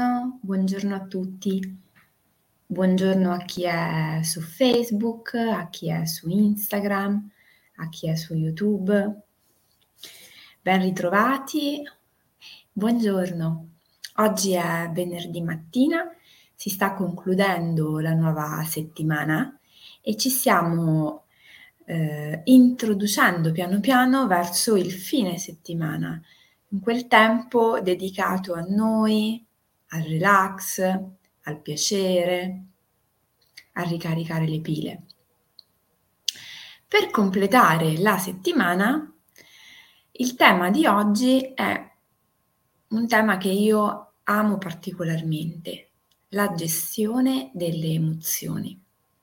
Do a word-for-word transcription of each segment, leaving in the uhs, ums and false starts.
Buongiorno, buongiorno a tutti. Buongiorno a chi è su Facebook, a chi è su Instagram, a chi è su YouTube. Ben ritrovati. Buongiorno. Oggi è venerdì mattina, si sta concludendo la nuova settimana e ci stiamo eh, introducendo piano piano verso il fine settimana, in quel tempo dedicato a noi, al relax, al piacere, a ricaricare le pile. Per completare la settimana, il tema di oggi è un tema che io amo particolarmente, la gestione delle emozioni.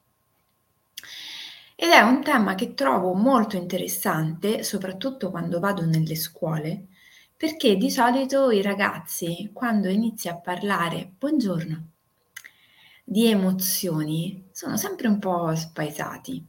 Ed è un tema che trovo molto interessante, soprattutto quando vado nelle scuole, perché di solito i ragazzi, quando inizi a parlare, buongiorno, di emozioni, sono sempre un po' spaesati.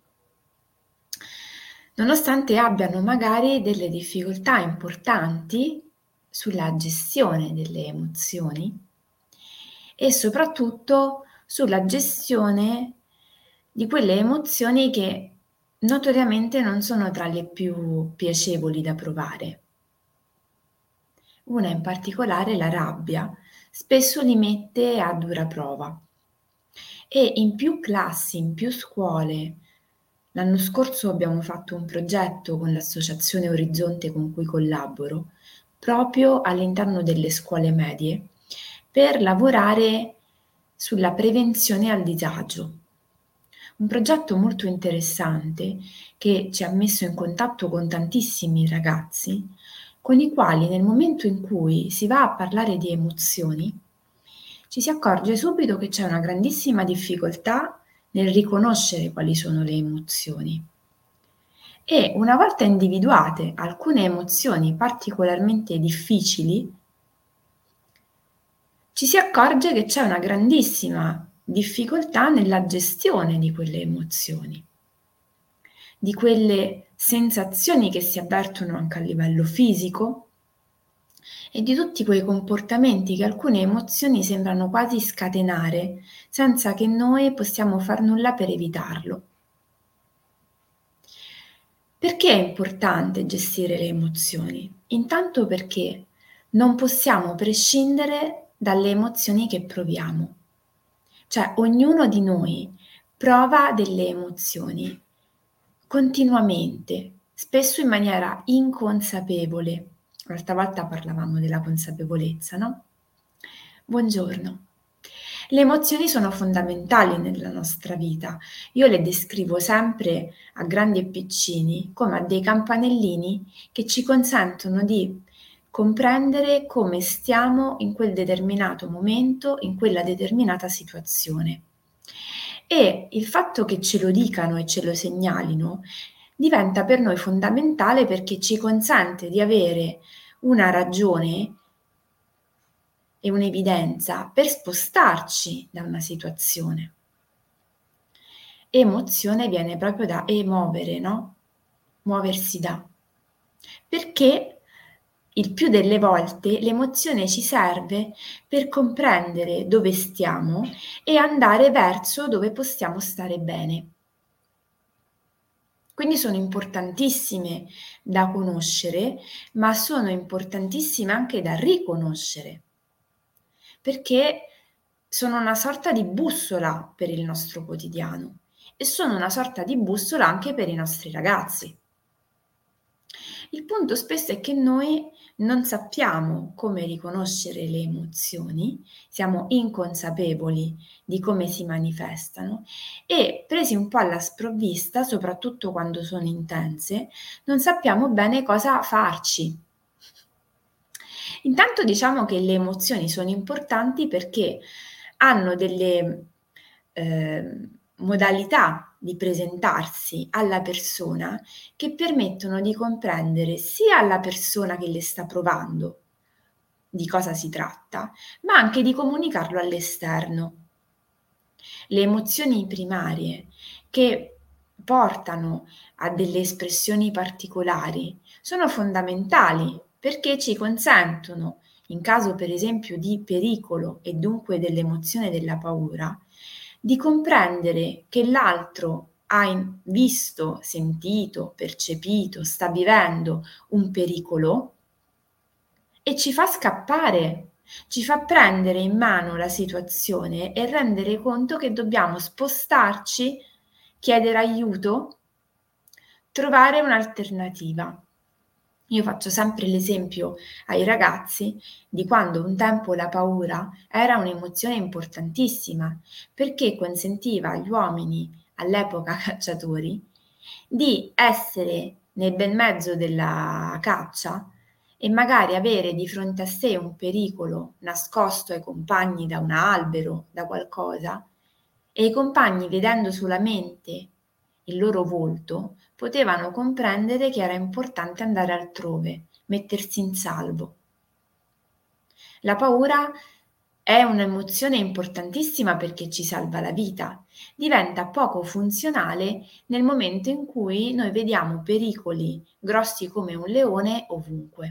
Nonostante abbiano magari delle difficoltà importanti sulla gestione delle emozioni e soprattutto sulla gestione di quelle emozioni che notoriamente non sono tra le più piacevoli da provare. Una in particolare, la rabbia, spesso li mette a dura prova. E in più classi, in più scuole, l'anno scorso abbiamo fatto un progetto con l'associazione Orizzonte con cui collaboro, proprio all'interno delle scuole medie, per lavorare sulla prevenzione al disagio. Un progetto molto interessante che ci ha messo in contatto con tantissimi ragazzi, con i quali nel momento in cui si va a parlare di emozioni, ci si accorge subito che c'è una grandissima difficoltà nel riconoscere quali sono le emozioni. E una volta individuate alcune emozioni particolarmente difficili, ci si accorge che c'è una grandissima difficoltà nella gestione di quelle emozioni, di quelle sensazioni che si avvertono anche a livello fisico e di tutti quei comportamenti che alcune emozioni sembrano quasi scatenare senza che noi possiamo far nulla per evitarlo. Perché è importante gestire le emozioni? Intanto perché non possiamo prescindere dalle emozioni che proviamo. Cioè, ognuno di noi prova delle emozioni continuamente, spesso in maniera inconsapevole. L'altra volta parlavamo della consapevolezza, no? Buongiorno. Le emozioni sono fondamentali nella nostra vita. Io le descrivo sempre a grandi e piccini come a dei campanellini che ci consentono di comprendere come stiamo in quel determinato momento, in quella determinata situazione. E il fatto che ce lo dicano e ce lo segnalino diventa per noi fondamentale perché ci consente di avere una ragione e un'evidenza per spostarci da una situazione. Emozione viene proprio da emovere, no? Muoversi da. Perché il più delle volte l'emozione ci serve per comprendere dove stiamo e andare verso dove possiamo stare bene. Quindi sono importantissime da conoscere, ma sono importantissime anche da riconoscere, perché sono una sorta di bussola per il nostro quotidiano e sono una sorta di bussola anche per i nostri ragazzi. Il punto spesso è che noi non sappiamo come riconoscere le emozioni, siamo inconsapevoli di come si manifestano e presi un po' alla sprovvista, soprattutto quando sono intense, non sappiamo bene cosa farci. Intanto diciamo che le emozioni sono importanti perché hanno delle eh, modalità di presentarsi alla persona che permettono di comprendere sia la persona che le sta provando di cosa si tratta, ma anche di comunicarlo all'esterno. Le emozioni primarie che portano a delle espressioni particolari sono fondamentali perché ci consentono in caso per esempio di pericolo e dunque dell'emozione della paura, di comprendere che l'altro ha in- visto, sentito, percepito, sta vivendo un pericolo e ci fa scappare, ci fa prendere in mano la situazione e rendere conto che dobbiamo spostarci, chiedere aiuto, trovare un'alternativa. Io faccio sempre l'esempio ai ragazzi di quando un tempo la paura era un'emozione importantissima, perché consentiva agli uomini, all'epoca cacciatori, di essere nel bel mezzo della caccia e magari avere di fronte a sé un pericolo nascosto ai compagni da un albero, da qualcosa, e i compagni, vedendo solamente il loro volto, potevano comprendere che era importante andare altrove, mettersi in salvo. La paura è un'emozione importantissima perché ci salva la vita, diventa poco funzionale nel momento in cui noi vediamo pericoli grossi come un leone ovunque.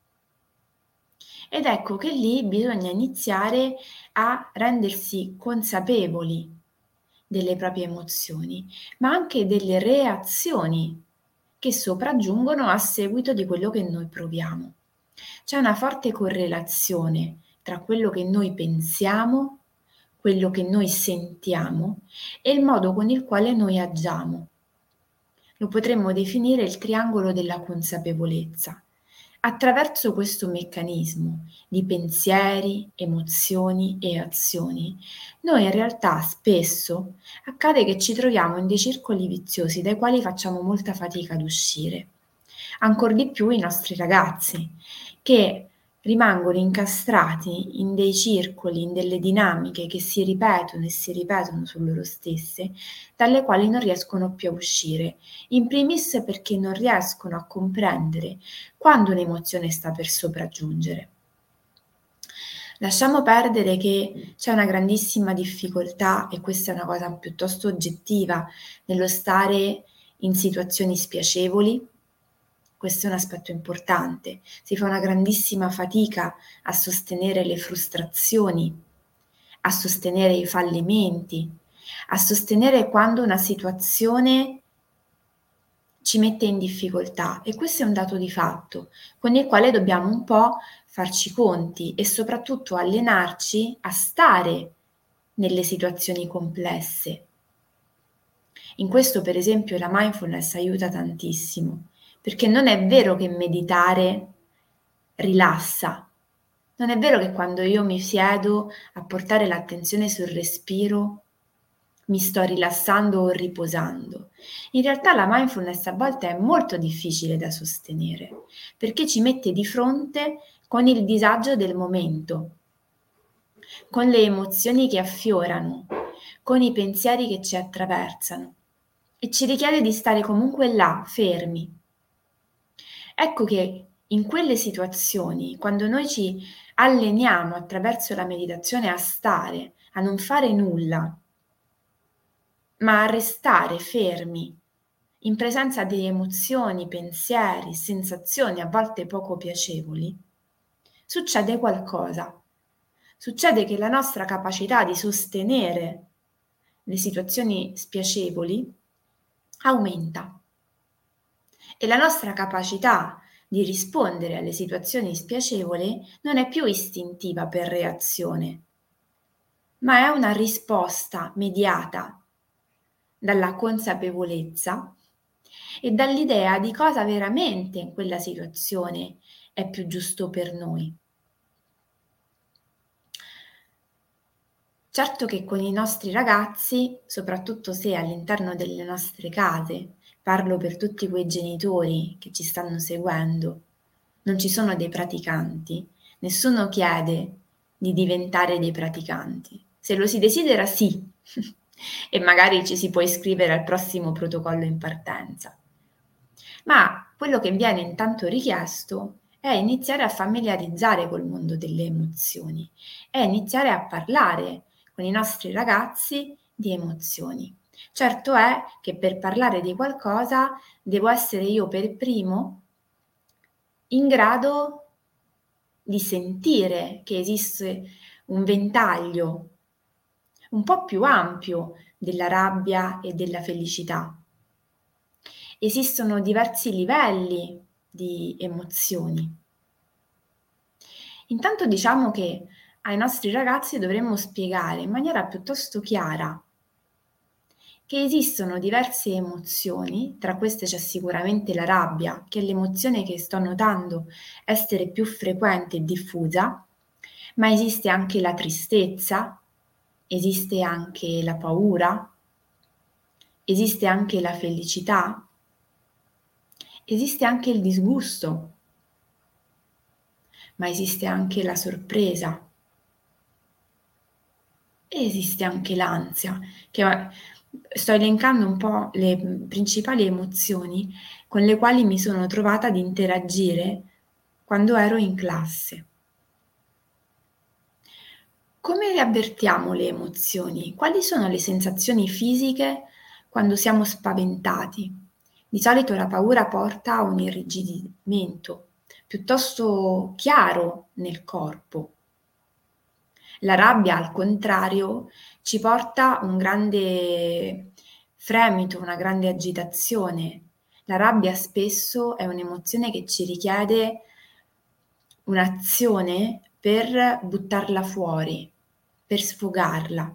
Ed ecco che lì bisogna iniziare a rendersi consapevoli delle proprie emozioni, ma anche delle reazioni che sopraggiungono a seguito di quello che noi proviamo. C'è una forte correlazione tra quello che noi pensiamo, quello che noi sentiamo e il modo con il quale noi agiamo. Lo potremmo definire il triangolo della consapevolezza. Attraverso questo meccanismo di pensieri, emozioni e azioni, noi in realtà spesso accade che ci troviamo in dei circoli viziosi dai quali facciamo molta fatica ad uscire. Ancor di più i nostri ragazzi, che rimangono incastrati in dei circoli, in delle dinamiche che si ripetono e si ripetono su loro stesse, dalle quali non riescono più a uscire, in primis perché non riescono a comprendere quando un'emozione sta per sopraggiungere. Lasciamo perdere che c'è una grandissima difficoltà, e questa è una cosa piuttosto oggettiva, nello stare in situazioni spiacevoli. Questo è un aspetto importante. Si fa una grandissima fatica a sostenere le frustrazioni, a sostenere i fallimenti, a sostenere quando una situazione ci mette in difficoltà, e questo è un dato di fatto con il quale dobbiamo un po' farci conti e soprattutto allenarci a stare nelle situazioni complesse. In questo, per esempio, la mindfulness aiuta tantissimo, perché non è vero che meditare rilassa. Non è vero che quando io mi siedo a portare l'attenzione sul respiro mi sto rilassando o riposando. In realtà la mindfulness a volte è molto difficile da sostenere, perché ci mette di fronte con il disagio del momento, con le emozioni che affiorano, con i pensieri che ci attraversano e ci richiede di stare comunque là, fermi. Ecco che in quelle situazioni, quando noi ci alleniamo attraverso la meditazione a stare, a non fare nulla, ma a restare fermi in presenza di emozioni, pensieri, sensazioni a volte poco piacevoli, succede qualcosa. Succede che la nostra capacità di sostenere le situazioni spiacevoli aumenta e la nostra capacità di rispondere alle situazioni spiacevoli non è più istintiva per reazione, ma è una risposta mediata dalla consapevolezza e dall'idea di cosa veramente in quella situazione è più giusto per noi. Certo che con i nostri ragazzi, soprattutto se all'interno delle nostre case, parlo per tutti quei genitori che ci stanno seguendo, non ci sono dei praticanti, nessuno chiede di diventare dei praticanti. Se lo si desidera, sì, e magari ci si può iscrivere al prossimo protocollo in partenza. Ma quello che viene intanto richiesto è iniziare a familiarizzare col mondo delle emozioni, è iniziare a parlare con i nostri ragazzi di emozioni. Certo è che per parlare di qualcosa devo essere io per primo in grado di sentire che esiste un ventaglio un po' più ampio della rabbia e della felicità. Esistono diversi livelli di emozioni. Intanto diciamo che ai nostri ragazzi dovremmo spiegare in maniera piuttosto chiara che esistono diverse emozioni, tra queste c'è sicuramente la rabbia, che è l'emozione che sto notando essere più frequente e diffusa, ma esiste anche la tristezza, esiste anche la paura, esiste anche la felicità, esiste anche il disgusto, ma esiste anche la sorpresa e esiste anche l'ansia, che sto elencando un po' le principali emozioni con le quali mi sono trovata ad interagire quando ero in classe. Come le avvertiamo le emozioni? Quali sono le sensazioni fisiche quando siamo spaventati? Di solito la paura porta a un irrigidimento piuttosto chiaro nel corpo. La rabbia, al contrario, ci porta un grande fremito, una grande agitazione. La rabbia spesso è un'emozione che ci richiede un'azione per buttarla fuori, per sfogarla.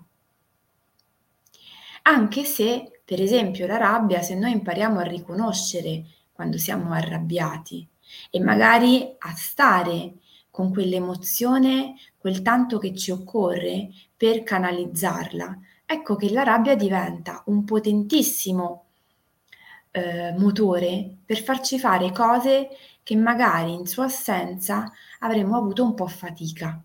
Anche se, per esempio, la rabbia, se noi impariamo a riconoscere quando siamo arrabbiati e magari a stare con quell'emozione quel tanto che ci occorre per canalizzarla, ecco che la rabbia diventa un potentissimo eh, motore per farci fare cose che magari in sua assenza avremmo avuto un po' fatica.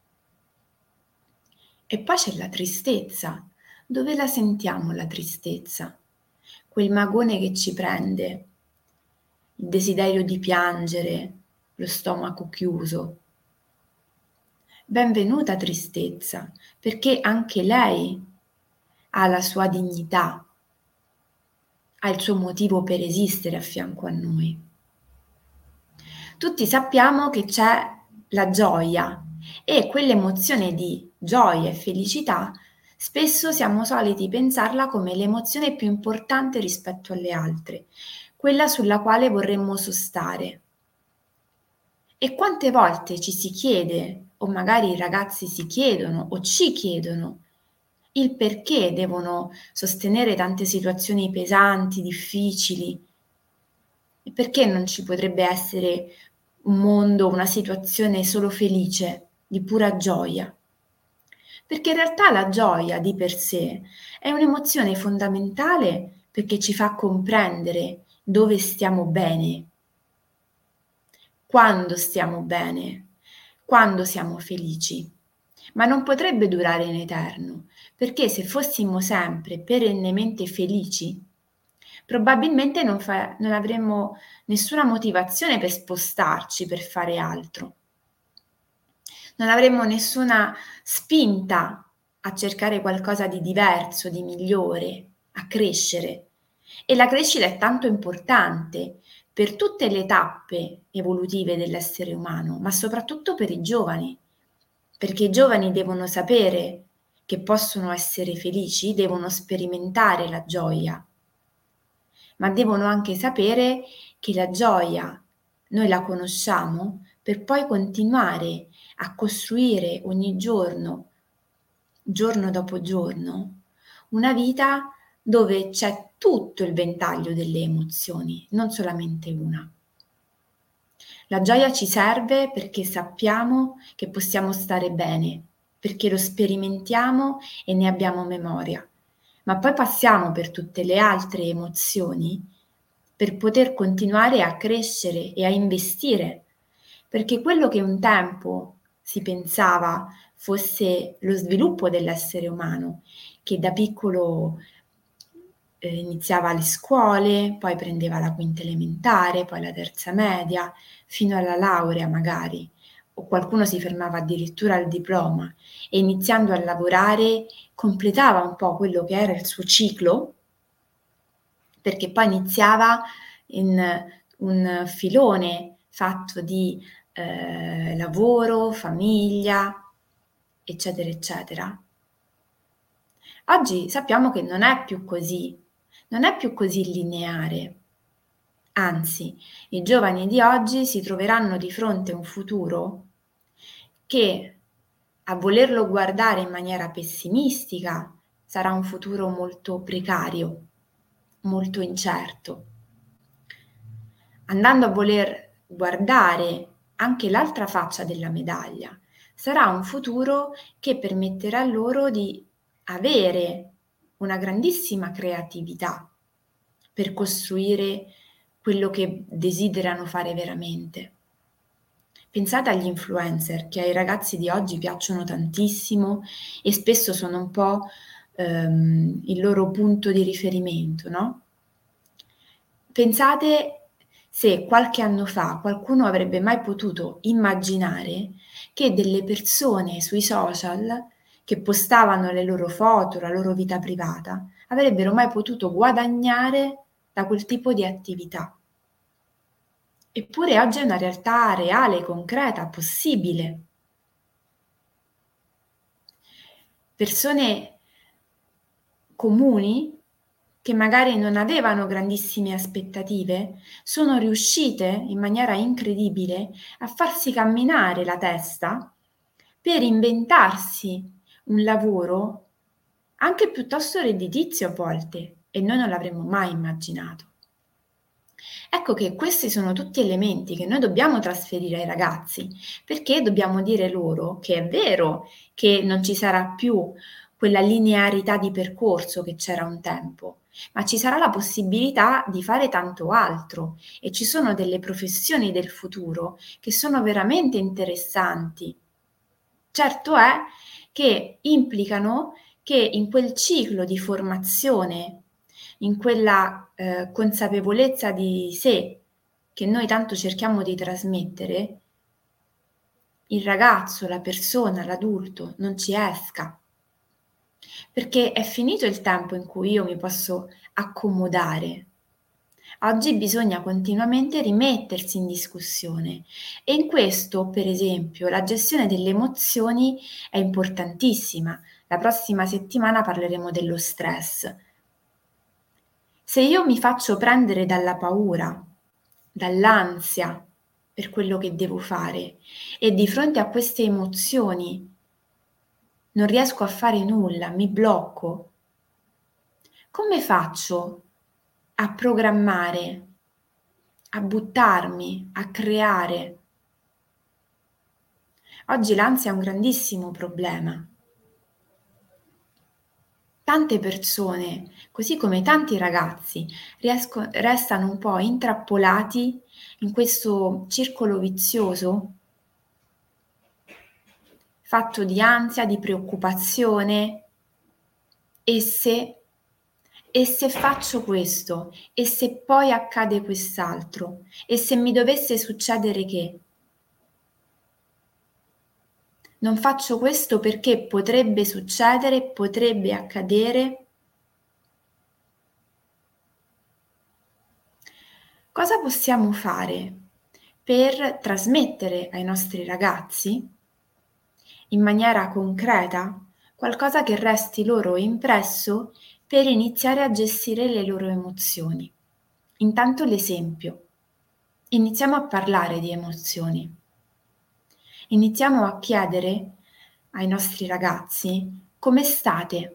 E poi c'è la tristezza. Dove la sentiamo la tristezza? Quel magone che ci prende, il desiderio di piangere, lo stomaco chiuso. Benvenuta tristezza, perché anche lei ha la sua dignità, ha il suo motivo per esistere a fianco a noi. Tutti sappiamo che c'è la gioia e quell'emozione di gioia e felicità spesso siamo soliti pensarla come l'emozione più importante rispetto alle altre, quella sulla quale vorremmo sostare. E quante volte ci si chiede, o magari i ragazzi si chiedono o ci chiedono, il perché devono sostenere tante situazioni pesanti, difficili, e perché non ci potrebbe essere un mondo, una situazione solo felice, di pura gioia. Perché in realtà la gioia di per sé è un'emozione fondamentale perché ci fa comprendere dove stiamo bene, quando stiamo bene, quando siamo felici. Ma non potrebbe durare in eterno, perché se fossimo sempre perennemente felici, probabilmente non, fa- non avremmo nessuna motivazione per spostarci, per fare altro. Non avremmo nessuna spinta a cercare qualcosa di diverso, di migliore, a crescere. E la crescita è tanto importante per tutte le tappe evolutive dell'essere umano, ma soprattutto per i giovani, perché i giovani devono sapere che possono essere felici, devono sperimentare la gioia, ma devono anche sapere che la gioia noi la conosciamo per poi continuare a costruire ogni giorno, giorno dopo giorno, una vita dove c'è tutto il ventaglio delle emozioni, non solamente una. La gioia ci serve perché sappiamo che possiamo stare bene, perché lo sperimentiamo e ne abbiamo memoria, ma poi passiamo per tutte le altre emozioni per poter continuare a crescere e a investire, perché quello che un tempo si pensava fosse lo sviluppo dell'essere umano, che da piccolo eh, iniziava alle scuole, poi prendeva la quinta elementare, poi la terza media, fino alla laurea magari, o qualcuno si fermava addirittura al diploma e iniziando a lavorare completava un po' quello che era il suo ciclo, perché poi iniziava in un filone fatto di eh, lavoro, famiglia, eccetera, eccetera. Oggi sappiamo che non è più così, non è più così lineare. Anzi, i giovani di oggi si troveranno di fronte a un futuro che, a volerlo guardare in maniera pessimistica, sarà un futuro molto precario, molto incerto. Andando a voler guardare anche l'altra faccia della medaglia, sarà un futuro che permetterà loro di avere una grandissima creatività per costruire quello che desiderano fare veramente. Pensate agli influencer che ai ragazzi di oggi piacciono tantissimo e spesso sono un po' ehm, il loro punto di riferimento, no? Pensate se qualche anno fa qualcuno avrebbe mai potuto immaginare che delle persone sui social che postavano le loro foto, la loro vita privata, avrebbero mai potuto guadagnare da quel tipo di attività. Eppure oggi è una realtà reale, concreta, possibile. Persone comuni che magari non avevano grandissime aspettative, sono riuscite in maniera incredibile a farsi camminare la testa per inventarsi un lavoro anche piuttosto redditizio a volte, e noi non l'avremmo mai immaginato. Ecco che questi sono tutti elementi che noi dobbiamo trasferire ai ragazzi, perché dobbiamo dire loro che è vero che non ci sarà più quella linearità di percorso che c'era un tempo, ma ci sarà la possibilità di fare tanto altro e ci sono delle professioni del futuro che sono veramente interessanti. Certo è che implicano che in quel ciclo di formazione, in quella eh, consapevolezza di sé che noi tanto cerchiamo di trasmettere, il ragazzo, la persona, l'adulto non ci esca. Perché è finito il tempo in cui io mi posso accomodare. Oggi bisogna continuamente rimettersi in discussione e in questo, per esempio, la gestione delle emozioni è importantissima. La prossima settimana parleremo dello stress. Se io mi faccio prendere dalla paura, dall'ansia per quello che devo fare e di fronte a queste emozioni non riesco a fare nulla, mi blocco, come faccio a programmare, a buttarmi, a creare? Oggi l'ansia è un grandissimo problema. Tante persone, così come tanti ragazzi, riesco, restano un po' intrappolati in questo circolo vizioso fatto di ansia, di preoccupazione. E se, e se faccio questo? E se poi accade quest'altro? E se mi dovesse succedere che? Non faccio questo perché potrebbe succedere, potrebbe accadere. Cosa possiamo fare per trasmettere ai nostri ragazzi in maniera concreta qualcosa che resti loro impresso per iniziare a gestire le loro emozioni? Intanto l'esempio. Iniziamo a parlare di emozioni. Iniziamo a chiedere ai nostri ragazzi come state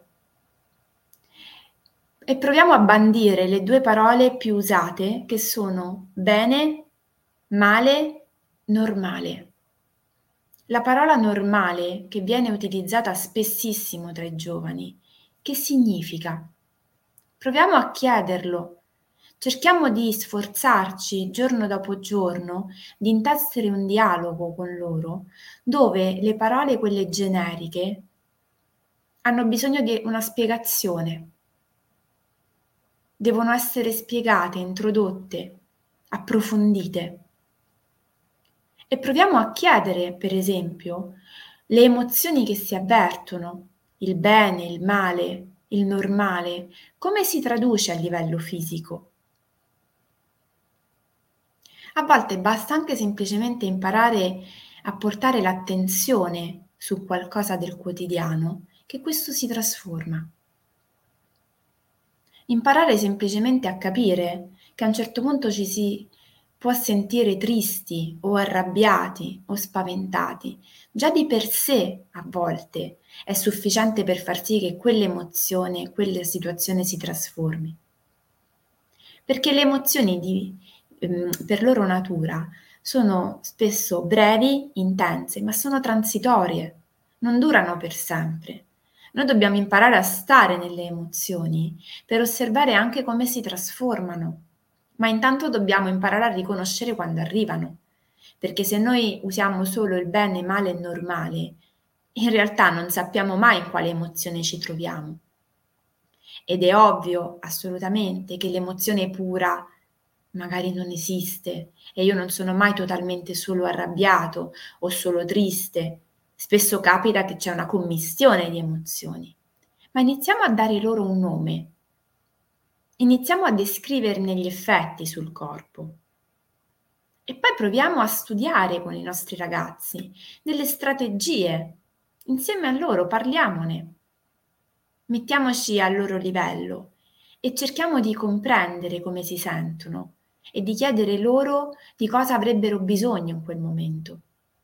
e proviamo a bandire le due parole più usate che sono bene, male, normale. La parola normale, che viene utilizzata spessissimo tra i giovani, che significa? Proviamo a chiederlo. Cerchiamo di sforzarci giorno dopo giorno di intessere un dialogo con loro, dove le parole, quelle generiche, hanno bisogno di una spiegazione. Devono essere spiegate, introdotte, approfondite. E proviamo a chiedere, per esempio, le emozioni che si avvertono, il bene, il male, il normale, come si traduce a livello fisico? A volte basta anche semplicemente imparare a portare l'attenzione su qualcosa del quotidiano, che questo si trasforma. Imparare semplicemente a capire che a un certo punto ci si può sentire tristi o arrabbiati o spaventati, già di per sé a volte è sufficiente per far sì che quell'emozione, quella situazione si trasformi. Perché le emozioni di, ehm, per loro natura sono spesso brevi, intense, ma sono transitorie, non durano per sempre. Noi dobbiamo imparare a stare nelle emozioni per osservare anche come si trasformano, ma intanto dobbiamo imparare a riconoscere quando arrivano, perché se noi usiamo solo il bene, male e normale, in realtà non sappiamo mai in quale emozione ci troviamo. Ed è ovvio, assolutamente, che l'emozione pura magari non esiste e io non sono mai totalmente solo arrabbiato o solo triste. Spesso capita che c'è una commistione di emozioni. Ma iniziamo a dare loro un nome. Iniziamo a descriverne gli effetti sul corpo. E poi proviamo a studiare con i nostri ragazzi delle strategie. Insieme a loro parliamone. Mettiamoci al loro livello e cerchiamo di comprendere come si sentono e di chiedere loro di cosa avrebbero bisogno in quel momento.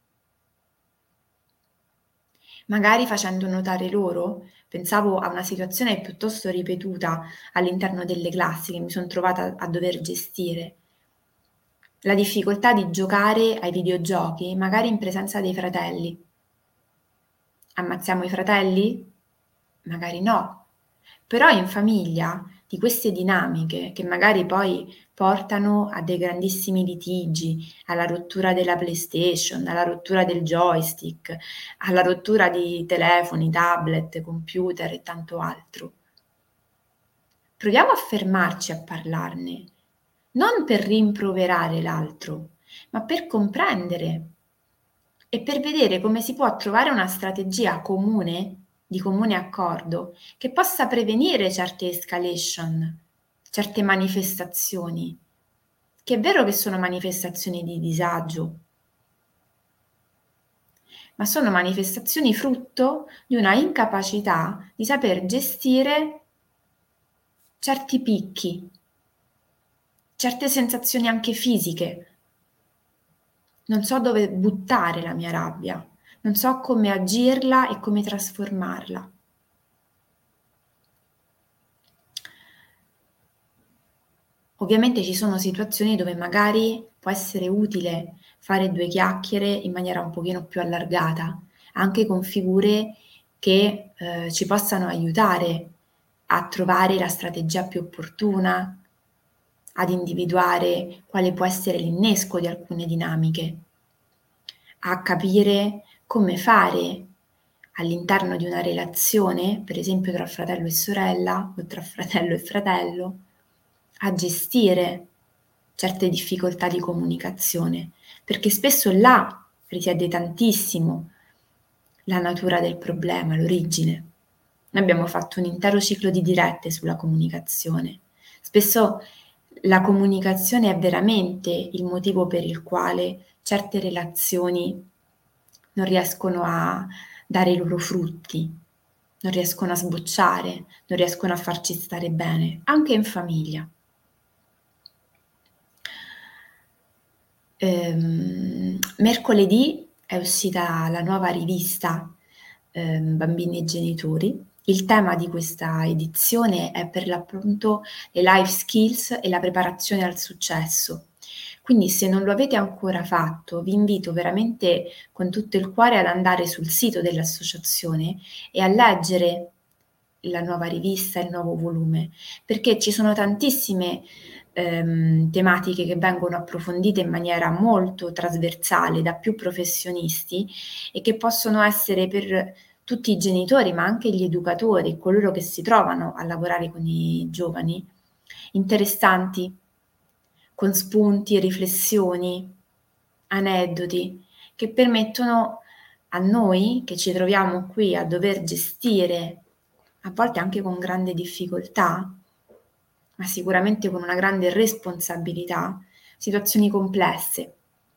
Magari facendo notare loro, pensavo a una situazione piuttosto ripetuta all'interno delle classi che mi son trovata a dover gestire. La difficoltà di giocare ai videogiochi, magari in presenza dei fratelli. Ammazziamo i fratelli? Magari no. Però in famiglia di queste dinamiche che magari poi portano a dei grandissimi litigi, alla rottura della PlayStation, alla rottura del joystick, alla rottura di telefoni, tablet, computer e tanto altro. Proviamo a fermarci a parlarne, non per rimproverare l'altro, ma per comprendere e per vedere come si può trovare una strategia comune, di comune accordo, che possa prevenire certe escalation, certe manifestazioni, che è vero che sono manifestazioni di disagio, ma sono manifestazioni frutto di una incapacità di saper gestire certi picchi, certe sensazioni anche fisiche. Non so dove buttare la mia rabbia, non so come agirla e come trasformarla. Ovviamente ci sono situazioni dove magari può essere utile fare due chiacchiere in maniera un pochino più allargata, anche con figure che, ehm, ci possano aiutare a trovare la strategia più opportuna, ad individuare quale può essere l'innesco di alcune dinamiche, a capire come fare all'interno di una relazione, per esempio tra fratello e sorella o tra fratello e fratello, a gestire certe difficoltà di comunicazione, perché spesso là risiede tantissimo la natura del problema, l'origine. Noi abbiamo fatto un intero ciclo di dirette sulla comunicazione. Spesso la comunicazione è veramente il motivo per il quale certe relazioni non riescono a dare i loro frutti, non riescono a sbocciare, non riescono a farci stare bene, anche in famiglia. Ehm, mercoledì è uscita la nuova rivista, ehm, Bambini e genitori. Il tema di questa edizione è per l'appunto le life skills e la preparazione al successo. Quindi se non lo avete ancora fatto, vi invito veramente con tutto il cuore ad andare sul sito dell'associazione e a leggere la nuova rivista, il nuovo volume, perché ci sono tantissime ehm, tematiche che vengono approfondite in maniera molto trasversale da più professionisti e che possono essere per tutti i genitori, ma anche gli educatori, coloro che si trovano a lavorare con i giovani, interessanti, con spunti, riflessioni, aneddoti che permettono a noi che ci troviamo qui a dover gestire, a volte anche con grande difficoltà, ma sicuramente con una grande responsabilità, situazioni complesse.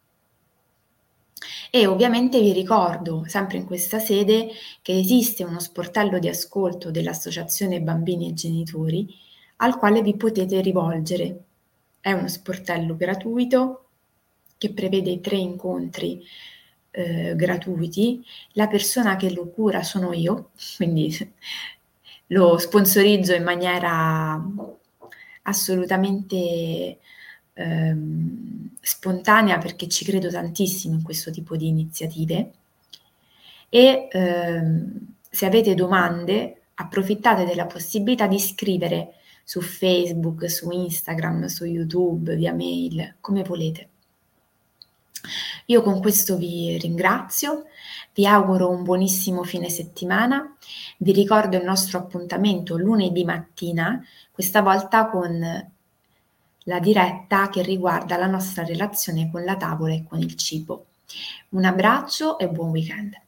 E ovviamente vi ricordo, sempre in questa sede, che esiste uno sportello di ascolto dell'Associazione Bambini e Genitori al quale vi potete rivolgere. È uno sportello gratuito che prevede tre incontri eh, gratuiti. La persona che lo cura sono io, quindi lo sponsorizzo in maniera assolutamente ehm, spontanea, perché ci credo tantissimo in questo tipo di iniziative. E ehm, se avete domande, approfittate della possibilità di scrivere su Facebook, su Instagram, su YouTube, via mail, come volete. Io con questo vi ringrazio, vi auguro un buonissimo fine settimana, vi ricordo il nostro appuntamento lunedì mattina, questa volta con la diretta che riguarda la nostra relazione con la tavola e con il cibo. Un abbraccio e buon weekend.